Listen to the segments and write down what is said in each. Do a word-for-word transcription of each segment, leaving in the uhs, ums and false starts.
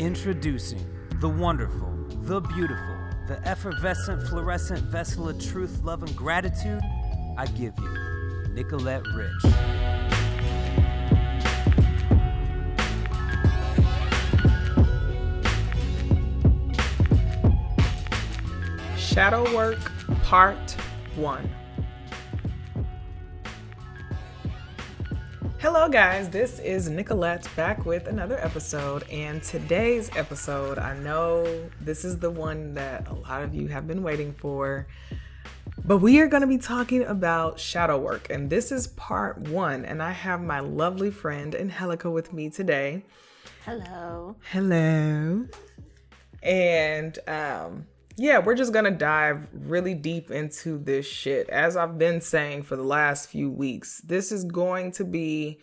Introducing the wonderful, the beautiful, the effervescent, fluorescent vessel of truth, love, and gratitude, I give you, Nicolette Rich. Shadow Work, Part one. Hello guys, this is Nicolette back with another episode, and today's episode, I know this is the one that a lot of you have been waiting for, but we are going to be talking about shadow work, and this is part one, and I have my lovely friend Angelica with me today. Hello. Hello. And um yeah, we're just going to dive really deep into this shit. As I've been saying for the last few weeks, this is going to be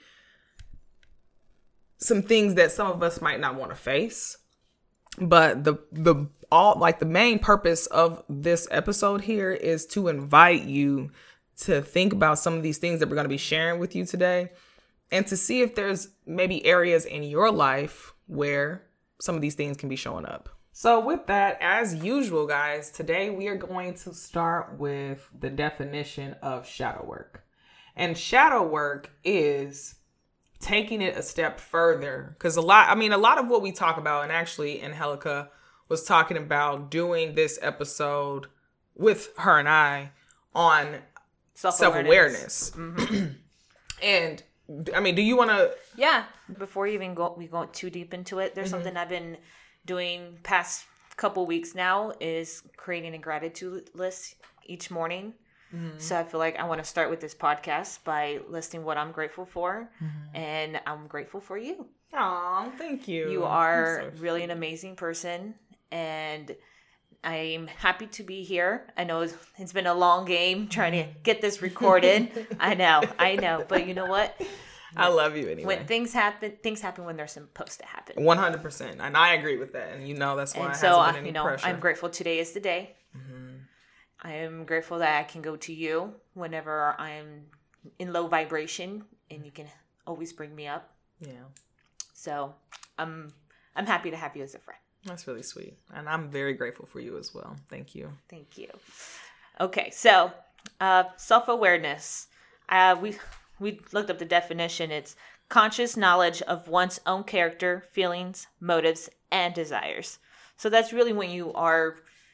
some things that some of us might not want to face. But the the all like the main purpose of this episode here is to invite you to think about some of these things that we're going to be sharing with you today, and to see if there's maybe areas in your life where some of these things can be showing up. So with that, as usual, guys, today we are going to start with the definition of shadow work. And shadow work is taking it a step further. Because a lot, I mean, a lot of what we talk about, and actually Angelica was talking about doing this episode with her and I on self-awareness. self-awareness. Mm-hmm. And I mean, do you want to? Yeah. Before you even go, we go too deep into it, there's mm-hmm. something I've been doing past couple weeks now is creating a gratitude list each morning. Mm-hmm. So I feel like I want to start with this podcast by listing what I'm grateful for, mm-hmm. and I'm grateful for you. Aw, thank you. You are so really an amazing person, and I'm happy to be here. I know it's been a long game trying to get this recorded. I know, I know, but you know what? I love you anyway. When things happen, things happen when they're supposed to happen. one hundred percent. And I agree with that. And you know, that's why and it so, hasn't been any you know, pressure. I'm grateful today is the day. Mm-hmm. I am grateful that I can go to you whenever I'm in low vibration, and you can always bring me up. Yeah. So I'm, I'm happy to have you as a friend. That's really sweet. And I'm very grateful for you as well. Thank you. Thank you. Okay. So, uh, self-awareness. Uh, we... We looked up the definition. It's conscious knowledge of one's own character, feelings, motives, and desires. So that's really when you are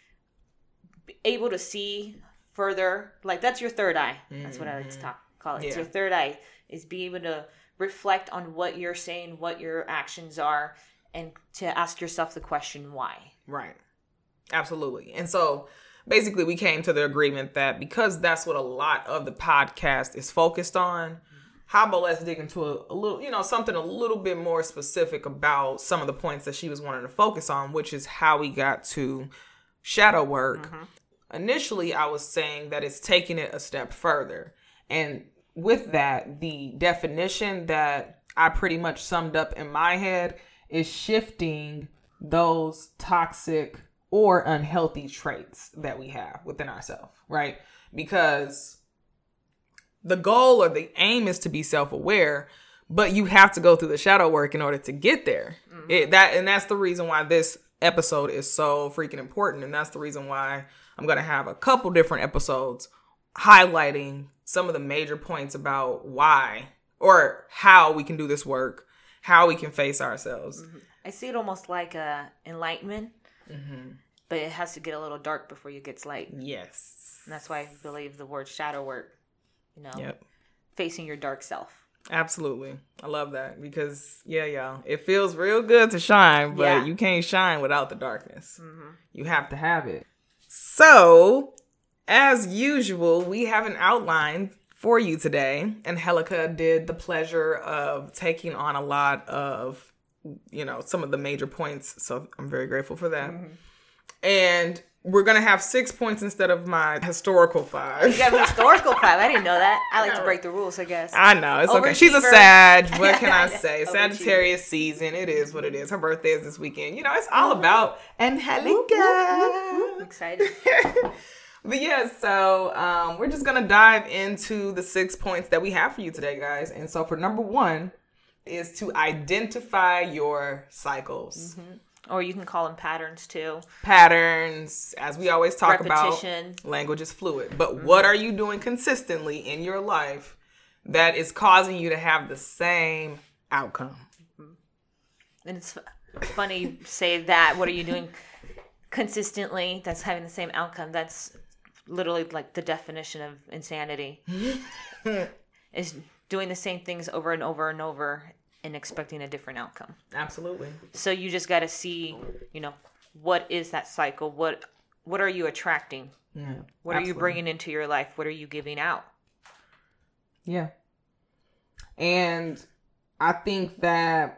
able to see further. Like, that's your third eye. That's what I like to talk, call it. Yeah. It's your third eye, is be able to reflect on what you're saying, what your actions are, and to ask yourself the question, why? Right. Absolutely. And so basically, we came to the agreement that because that's what a lot of the podcast is focused on, how about let's dig into a, a little, you know, something a little bit more specific about some of the points that she was wanting to focus on, which is how we got to shadow work. Mm-hmm. Initially, I was saying that it's taking it a step further. And with that, the definition that I pretty much summed up in my head is shifting those toxic or unhealthy traits that we have within ourselves, right? Because the goal or the aim is to be self-aware, but you have to go through the shadow work in order to get there. Mm-hmm. It, that and that's the reason why this episode is so freaking important, and that's the reason why I'm going to have a couple different episodes highlighting some of the major points about why or how we can do this work, how we can face ourselves. Mm-hmm. I see it almost like a enlightenment. Mm-hmm. But it has to get a little dark before it gets light. Yes. And that's why I believe the word shadow work, you know, yep. facing your dark self. Absolutely. I love that because, yeah, y'all, it feels real good to shine, but yeah. you can't shine without the darkness. Mm-hmm. You have to have it. So, as usual, we have an outline for you today. Angelica did the pleasure of taking on a lot of, you know, some of the major points. So I'm very grateful for that. Mm-hmm. And we're going to have six points instead of my historical five. You got a historical five. I didn't know that. I like to break the rules, I guess. I know. It's okay. She's a Sag. What can I say? Sagittarius season. It is what it is. Her birthday is this weekend. You know, it's all about Angelica. I'm excited. But yeah, so um, we're just going to dive into the six points that we have for you today, guys. And so for number one is to identify your cycles. Mm-hmm. Or you can call them patterns too. Patterns, as we always talk Repetition. about, language is fluid. But mm-hmm. what are you doing consistently in your life that is causing you to have the same outcome? Mm-hmm. And it's funny you say that. What are you doing consistently that's having the same outcome? That's literally like the definition of insanity. Is doing the same things over and over and over and expecting a different outcome. Absolutely. So you just got to see, you know, what is that cycle? What what are you attracting? Yeah. What absolutely. Are you bringing into your life? What are you giving out? Yeah. And I think that,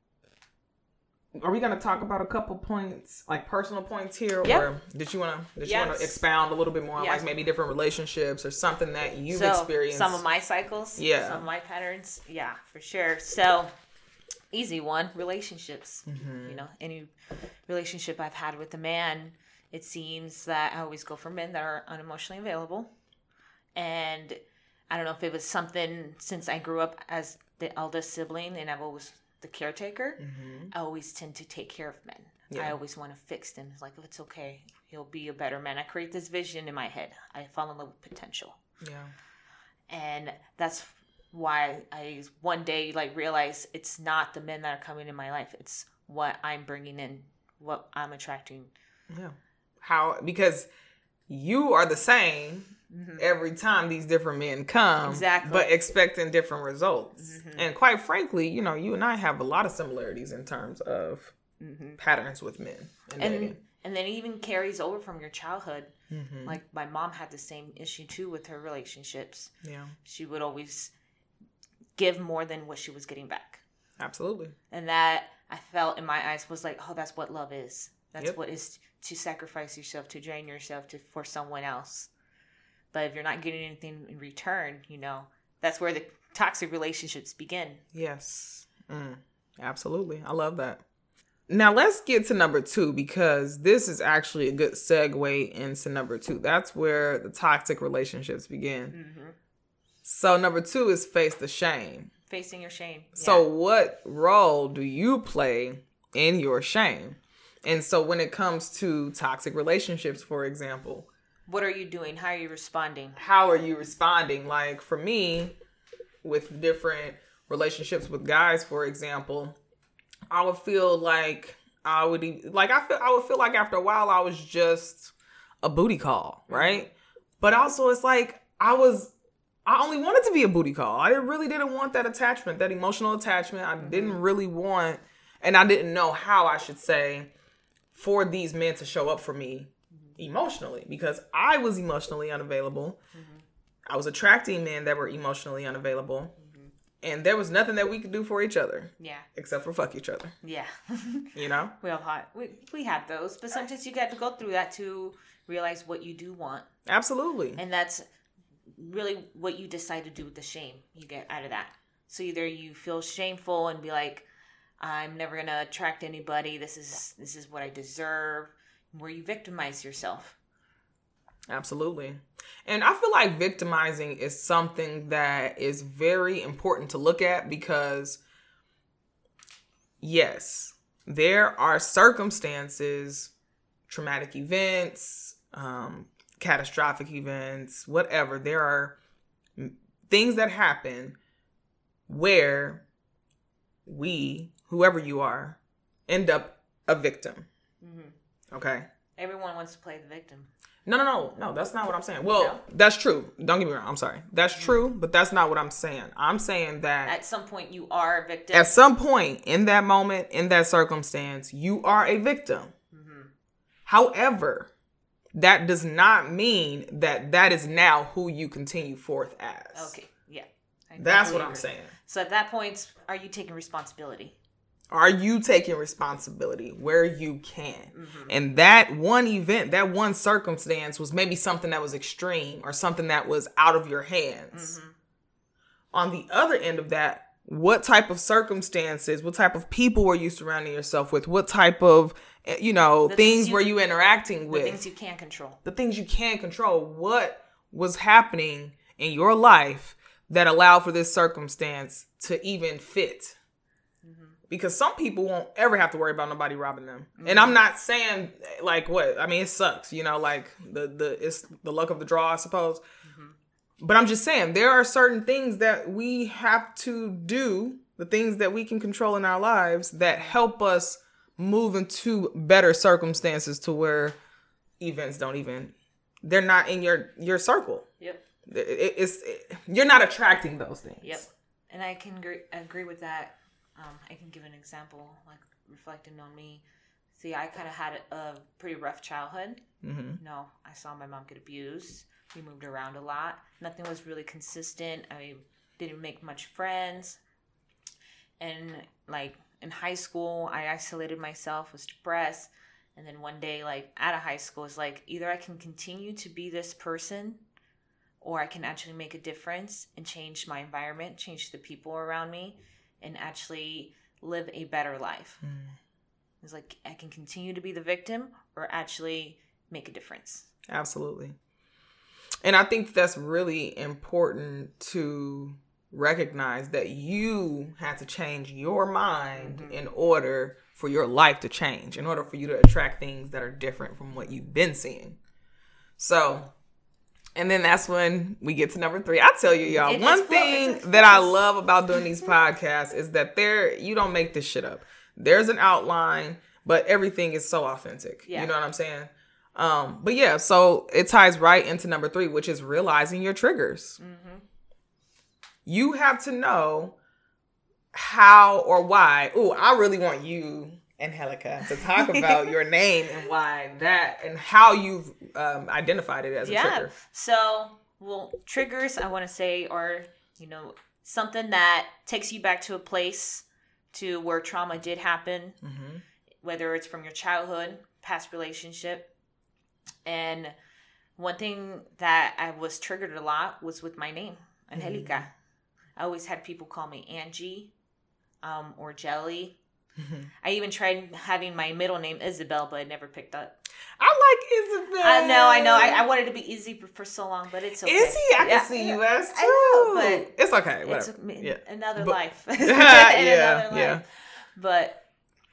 are we going to talk about a couple points, like personal points here? Yep. Or did you want to did you yes. want to expound a little bit more on yes. like maybe different relationships or something that you've so, experienced? Some of my cycles? Yeah. Some of my patterns? Yeah, for sure. So, easy one, relationships. Mm-hmm. You know, any relationship I've had with a man, it seems that I always go for men that are unemotionally available. And I don't know if it was something since I grew up as the eldest sibling and I've always the caretaker, mm-hmm. I always tend to take care of men. Yeah. I always want to fix them. It's like, if it's okay, he'll be a better man. I create this vision in my head. I fall in love with potential. Yeah. And that's why I one day like realize it's not the men that are coming in my life. It's what I'm bringing in, what I'm attracting. Yeah. How, because you are the same mm-hmm. every time these different men come, exactly. but expecting different results. Mm-hmm. And quite frankly, you know, you and I have a lot of similarities in terms of mm-hmm. patterns with men. And, and, and then it even carries over from your childhood. Mm-hmm. Like my mom had the same issue too with her relationships. Yeah. She would always give more than what she was getting back. Absolutely. And that I felt in my eyes was like, oh, that's what love is. That's yep. what is to sacrifice yourself, to drain yourself to for someone else. But if you're not getting anything in return, you know, that's where the toxic relationships begin. Yes. Mm, absolutely. I love that. Now let's get to number two, because this is actually a good segue into number two. That's where the toxic relationships begin. Mm-hmm. So number two is face the shame. Facing your shame. Yeah. So what role do you play in your shame? And so when it comes to toxic relationships, for example, what are you doing? How are you responding? How are you responding? Like for me, with different relationships with guys, for example, I would feel like I would like I feel I would feel like after a while I was just a booty call, right? Mm-hmm. But also it's like I was I only wanted to be a booty call. I really didn't want that attachment, that emotional attachment. I mm-hmm. didn't really want, and I didn't know how I should say for these men to show up for me emotionally, because I was emotionally unavailable. Mm-hmm. I was attracting men that were emotionally unavailable. Mm-hmm. And there was nothing that we could do for each other. Yeah. Except for fuck each other. Yeah. You know? We all had, we, we had those, but sometimes you got to go through that to realize what you do want. Absolutely. And that's really what you decide to do with the shame you get out of that. So either you feel shameful and be like, I'm never going to attract anybody. This is this is what I deserve. Where you victimize yourself. Absolutely. And I feel like victimizing is something that is very important to look at, because yes, there are circumstances, traumatic events, um, catastrophic events, whatever. There are things that happen where we, whoever you are, end up a victim. Mm-hmm. Okay? Everyone wants to play the victim. No, no, no. No, that's not what I'm saying. Well, no? That's true. Don't get me wrong. I'm sorry. That's mm-hmm. true, but that's not what I'm saying. I'm saying that at some point you are a victim. At some point in that moment, in that circumstance, you are a victim. Mm-hmm. However, that does not mean that that is now who you continue forth as. Okay. Yeah. That's what I'm saying. So at that point, are you taking responsibility? Are you taking responsibility where you can? Mm-hmm. And that one event, that one circumstance was maybe something that was extreme or something that was out of your hands. Mm-hmm. On the other end of that, what type of circumstances, what type of people were you surrounding yourself with? What type of, you know, things, things you, were you interacting with? The things you can't control. The things you can't control. What was happening in your life that allowed for this circumstance to even fit? Mm-hmm. Because some people won't ever have to worry about nobody robbing them. Mm-hmm. And I'm not saying like what, I mean, it sucks, you know, like the, the, it's the luck of the draw, I suppose. Mm-hmm. But I'm just saying there are certain things that we have to do, the things that we can control in our lives that help us move into better circumstances to where events don't even, they're not in your, your circle. Yep. It, it's, it, you're not attracting those things. Yep. And I can agree, agree with that. Um, I can give an example, like reflecting on me. See, I kind of had a pretty rough childhood. Mm-hmm. No, I saw my mom get abused. We moved around a lot. Nothing was really consistent. I didn't make much friends. And like in high school, I isolated myself, was depressed. And then one day, like out of high school, it's like either I can continue to be this person or I can actually make a difference and change my environment, change the people around me, and actually live a better life. Mm. It's like I can continue to be the victim or actually make a difference. Absolutely. And I think that's really important to recognize that you have to change your mind mm-hmm. in order for your life to change, in order for you to attract things that are different from what you've been seeing. So... And then that's when we get to number three. I tell you, y'all, it one thing that I love about doing these podcasts is that there you don't make this shit up. There's an outline, but everything is so authentic. Yeah. You know what I'm saying? Um, but yeah, so it ties right into number three, which is realizing your triggers. Mm-hmm. You have to know how or why. Ooh, I really want you, Angelica, to talk about your name and why that and how you've um, identified it as a yeah. trigger. So, well, triggers, I want to say, are, you know, something that takes you back to a place to where trauma did happen, mm-hmm. whether it's from your childhood, past relationship. And one thing that I was triggered a lot was with my name, Angelica. Mm-hmm. I always had people call me Angie um, or Jelly. Mm-hmm. I even tried having my middle name Isabel, but it never picked up. I like Isabel. I know, I know. I, I wanted to be Izzy for so long, but it's okay. Izzy, I yeah. can see you as too. I know, but it's okay. Whatever. It's yeah. another but, life. yeah, another yeah. life. But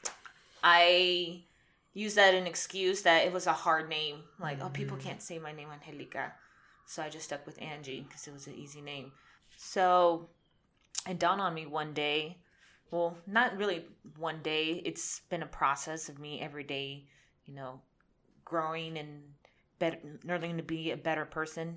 I used that as an excuse that it was a hard name. Like, mm-hmm. oh, people can't say my name, Angelica. So I just stuck with Angie because it was an easy name. So it dawned on me one day. Well, not really one day. It's been a process of me every day, you know, growing and better, learning to be a better person.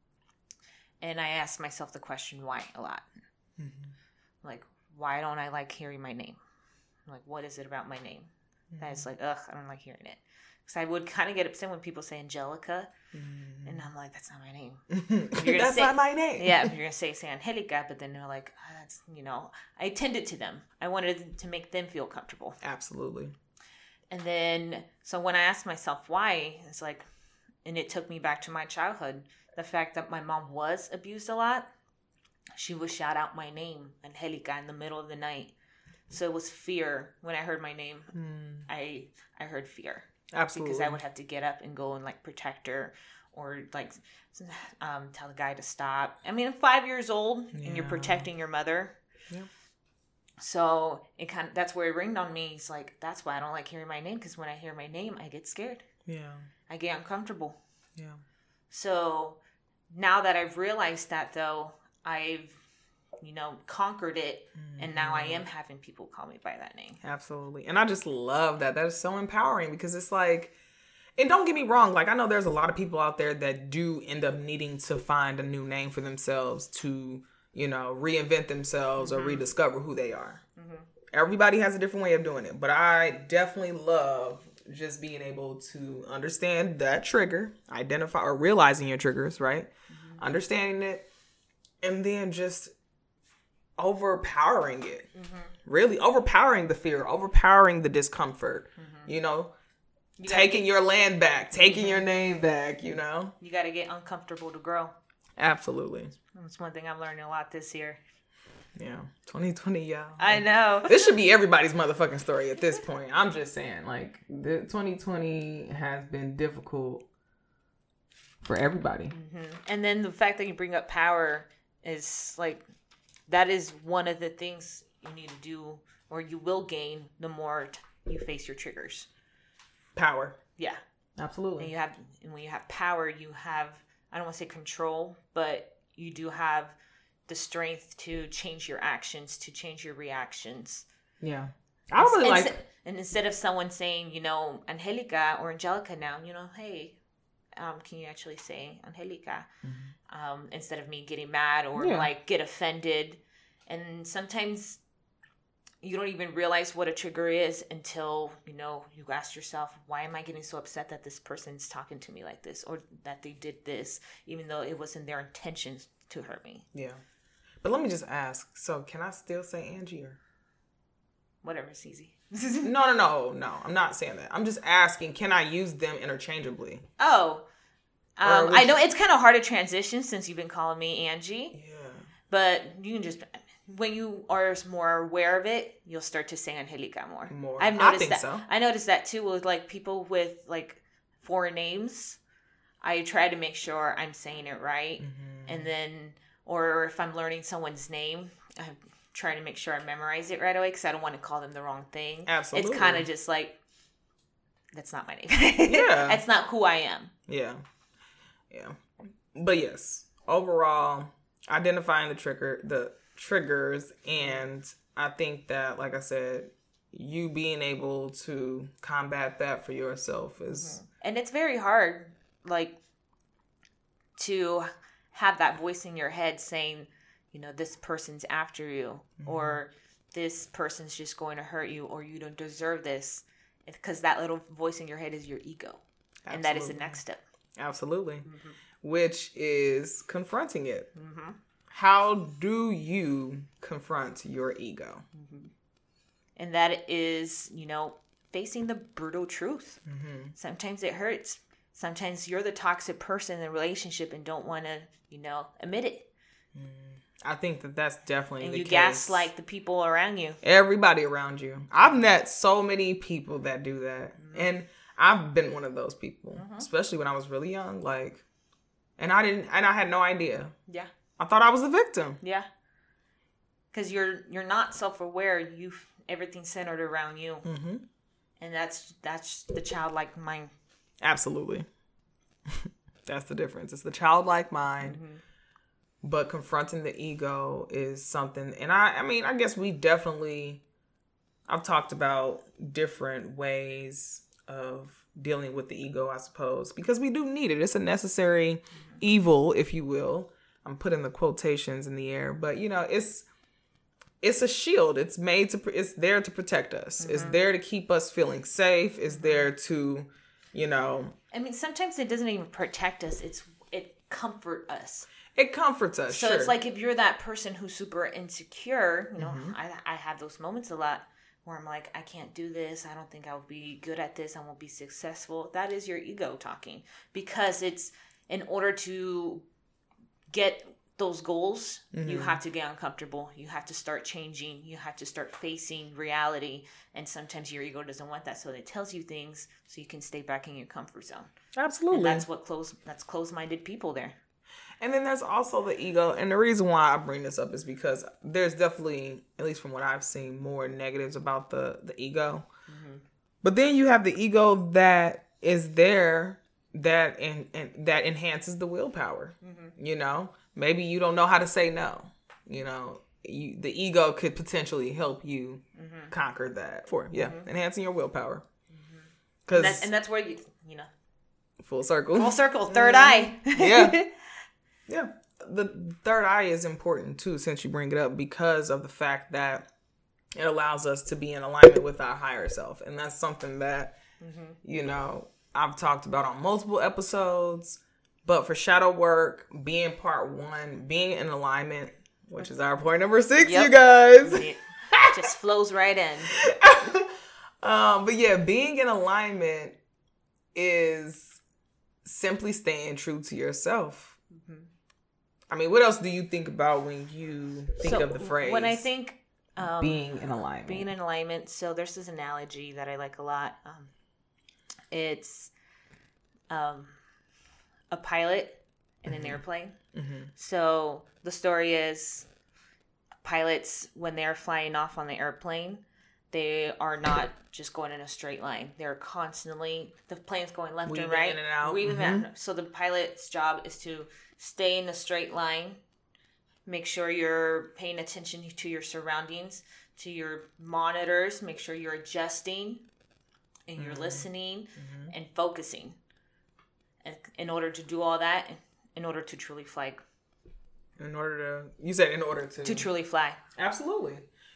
And I asked myself the question, why, a lot. Mm-hmm. Like, why don't I like hearing my name? Like, what is it about my name? Mm-hmm. That it's like, ugh, I don't like hearing it. Because I would kind of get upset when people say Angelica. Mm-hmm. And I'm like, that's not my name. That's say, not my name. Yeah, if you're going to say, say Angelica, but then they're like, oh, that's, you know, I tended to them. I wanted to make them feel comfortable. Absolutely. And then, so when I asked myself why, it's like, and it took me back to my childhood. The fact that my mom was abused a lot, she would shout out my name, Angelica, in the middle of the night. So it was fear. When I heard my name, mm. I I heard fear. Absolutely. Because I would have to get up and go and like protect her or like um, tell the guy to stop. I mean, I'm five years old yeah. and you're protecting your mother. Yeah. So it kind of, that's where it ringed on me. It's like, that's why I don't like hearing my name. Because when I hear my name, I get scared. Yeah. I get uncomfortable. Yeah. So now that I've realized that though, I've, you know, conquered it. Mm-hmm. And now I am having people call me by that name. Absolutely. And I just love that. That is so empowering because it's like, and don't get me wrong, like I know there's a lot of people out there that do end up needing to find a new name for themselves to, you know, reinvent themselves mm-hmm. or rediscover who they are. Mm-hmm. Everybody has a different way of doing it. But I definitely love just being able to understand that trigger, identify or realizing your triggers, right? Mm-hmm. Understanding it, and then just overpowering it. Mm-hmm. Really overpowering the fear, overpowering the discomfort, mm-hmm. you know, you taking get, your land back, taking mm-hmm. your name back, you know. You got to get uncomfortable to grow. Absolutely. That's one thing I'm learning a lot this year. Yeah. twenty twenty, y'all. I know. This should be everybody's motherfucking story at this point. I'm just saying, like, the twenty twenty has been difficult for everybody. Mm-hmm. And then the fact that you bring up power is, like, that is one of the things you need to do or you will gain the more t- you face your triggers. Power. Yeah. Absolutely. And you have, and when you have power, you have, I don't want to say control, but you do have the strength to change your actions, to change your reactions. Yeah. I don't really and, like... And instead of someone saying, you know, Angelica or Angelica now, you know, hey, um, can you actually say Angelica? Mm-hmm. Um, instead of me getting mad or yeah. like get offended. And sometimes you don't even realize what a trigger is until, you know, you ask yourself, why am I getting so upset that this person's talking to me like this, or that they did this, even though it wasn't their intentions to hurt me? Yeah. But let me just ask, so can I still say Angie or? Whatever's easy. no, no, no, no. I'm not saying that. I'm just asking, can I use them interchangeably? Oh. Um, I know it's kind of hard to transition since you've been calling me Angie. Yeah. But you can just, when you are more aware of it, you'll start to say Angelica more. More. I've noticed I think that. so. I noticed that too with like people with like foreign names. I try to make sure I'm saying it right. Mm-hmm. And then, or if I'm learning someone's name, I'm trying to make sure I memorize it right away because I don't want to call them the wrong thing. Absolutely. It's kind of just like, that's not my name. Yeah. That's not who I am. Yeah. Yeah. But yes, overall, identifying the trigger, the triggers, and I think that, like I said, you being able to combat that for yourself is... Mm-hmm. And it's very hard, like, to have that voice in your head saying, you know, this person's after you, mm-hmm. or this person's just going to hurt you, or you don't deserve this, because that little voice in your head is your ego. Absolutely. And that is the next step. Absolutely. Mm-hmm. Which is confronting it. Mm-hmm. How do you confront your ego? Mm-hmm. And that is, you know, facing the brutal truth. Mm-hmm. Sometimes it hurts. Sometimes you're the toxic person in the relationship and don't want to, you know, admit it. Mm. I think that that's definitely and the you case. gaslight the people around you. Everybody around you. I've met so many people that do that. Mm-hmm. And I've been one of those people, mm-hmm. especially when I was really young. Like, and I didn't, and I had no idea. Yeah. I thought I was a victim. Yeah. Because you're you're not self-aware. You everything's centered around you, mm-hmm. and that's that's the childlike mind. Absolutely. That's the difference. It's the childlike mind. Mm-hmm. But confronting the ego is something, and I, I mean, I guess we definitely, I've talked about different ways of dealing with the ego, I suppose, because we do need it. It's a necessary mm-hmm. evil, if you will. I'm putting the quotations in the air, but you know, it's, it's a shield. It's made to, it's there to protect us. Mm-hmm. It's there to keep us feeling safe. It's there to, you know. I mean, sometimes it doesn't even protect us. It's, it comfort us. It comforts us. So sure. It's like if you're that person who's super insecure, you know, mm-hmm. I, I have those moments a lot where I'm like, I can't do this. I don't think I'll be good at this. I won't be successful. That is your ego talking, because it's in order to get those goals, mm-hmm. you have to get uncomfortable. You have to start changing. You have to start facing reality. And sometimes your ego doesn't want that. So it tells you things so you can stay back in your comfort zone. Absolutely. And that's what close, that's closed-minded people there. And then there's also the ego. And the reason why I bring this up is because there's definitely, at least from what I've seen, more negatives about the, the ego. Mm-hmm. But then you have the ego that is there that and en- that enhances the willpower. Mm-hmm. You know, maybe you don't know how to say no. You know, you, the ego could potentially help you mm-hmm. conquer that. For yeah, mm-hmm. enhancing your willpower. Because mm-hmm. and, and that's where you you know, full circle, full circle, third eye. Yeah. Yeah, the third eye is important too, since you bring it up, because of the fact that it allows us to be in alignment with our higher self. And that's something that, mm-hmm. you know, I've talked about on multiple episodes. But for shadow work, being part one, being in alignment, which is our point number six, yep. you guys. It just flows right in. um, but yeah, being in alignment is simply staying true to yourself. Mm-hmm. I mean, what else do you think about when you think so of the phrase? When I think um, being in alignment, being in alignment. So there's this analogy that I like a lot. Um, it's um, a pilot in mm-hmm. an airplane. Mm-hmm. So the story is pilots, when they're flying off on the airplane, they are not just going in a straight line. They're constantly, the plane's going left Weaving and right. in and out. Weaving Mm-hmm. out. So the pilot's job is to stay in a straight line. Make sure you're paying attention to your surroundings, to your monitors. Make sure you're adjusting and you're mm-hmm. listening mm-hmm. and focusing. And in order to do all that, in order to truly fly. In order to, you said in order to. To truly fly. Absolutely.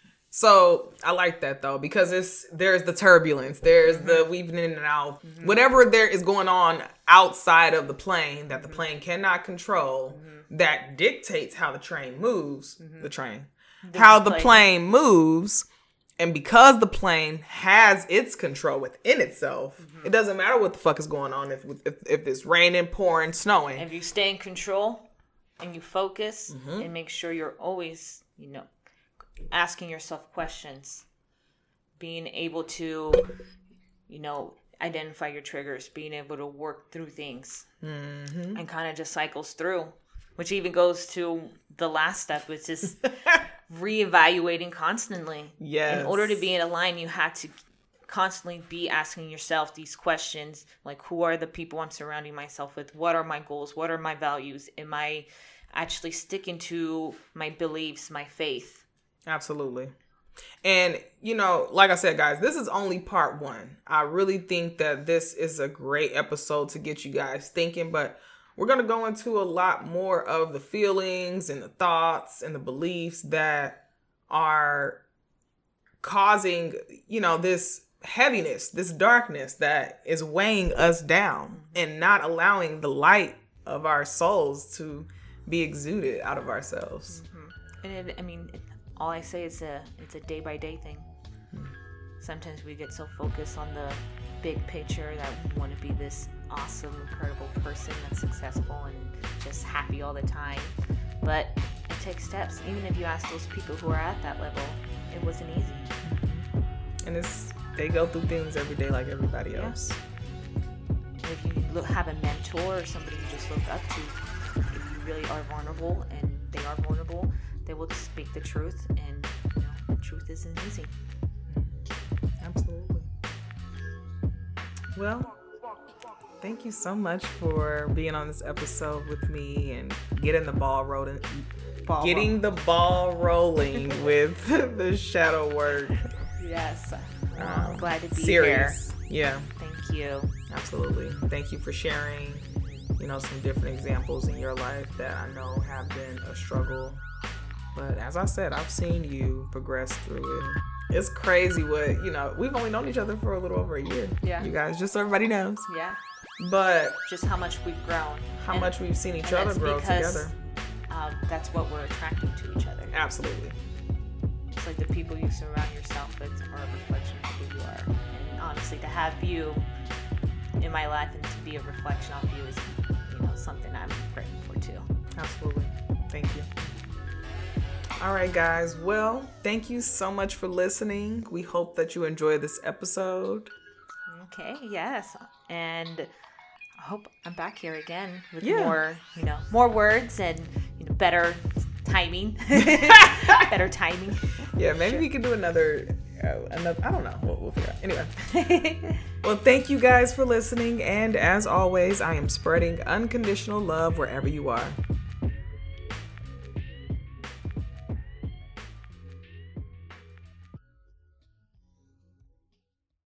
So I like that though, because it's there's the turbulence, there's mm-hmm. the weaving in and out, mm-hmm. whatever there is going on outside of the plane that the plane cannot control, mm-hmm. that dictates how the train moves, mm-hmm. the train, the how the plane. plane moves. And because the plane has its control within itself, mm-hmm. it doesn't matter what the fuck is going on. If if, if it's raining, pouring, snowing. If you stay in control and you focus mm-hmm. and make sure you're always, you know, asking yourself questions, being able to, you know, identify your triggers, being able to work through things mm-hmm. and kind of just cycles through, which even goes to the last step, which is reevaluating constantly. Yes. In order to be in a line, you have to constantly be asking yourself these questions, like, who are the people I'm surrounding myself with? What are my goals? What are my values? Am I actually sticking to my beliefs, my faith? Absolutely. And, you know, like I said, guys, this is only part one. I really think that this is a great episode to get you guys thinking, but we're going to go into a lot more of the feelings and the thoughts and the beliefs that are causing, you know, this heaviness, this darkness that is weighing us down and not allowing the light of our souls to be exuded out of ourselves. Mm-hmm. And it, I mean, it, all I say is a it's a day by day thing. Hmm. Sometimes we get so focused on the big picture that we want to be this awesome, incredible person that's successful and just happy all the time. But it takes steps. Even if you ask those people who are at that level, it wasn't easy. And it's they go through things every day like everybody else. Yeah. If you look, have a mentor or somebody you just look up to, if you really are vulnerable and they are vulnerable, they will speak the truth, and you know, the truth isn't easy. Absolutely. Well, thank you so much for being on this episode with me and getting the ball rolling, ball getting roll. the ball rolling with the shadow work. Yes, I'm um, glad to be series. here. Yeah. Thank you. Absolutely. Thank you for sharing, you know, some different examples in your life that I know have been a struggle. But as I said, I've seen you progress through it. It's crazy what, you know, we've only known each other for a little over a year. Yeah. You guys, just so everybody knows. Yeah. But just how much we've grown. How and, much we've seen each other grow because, together. Um, that's what we're attracting to each other. Absolutely. It's like the people you surround yourself with are a reflection of who you are. And honestly, to have you in my life and to be a reflection of you is, you know, something I'm grateful for too. Absolutely. Thank you. All right, guys. Well, thank you so much for listening. We hope that you enjoyed this episode. Okay, yes. And I hope I'm back here again with yeah. more, you know, more words and you know, better timing. better timing. Yeah, maybe sure. we can do another, uh, another, I don't know. We'll, we'll figure out. Anyway. Well, thank you guys for listening. And as always, I am spreading unconditional love wherever you are.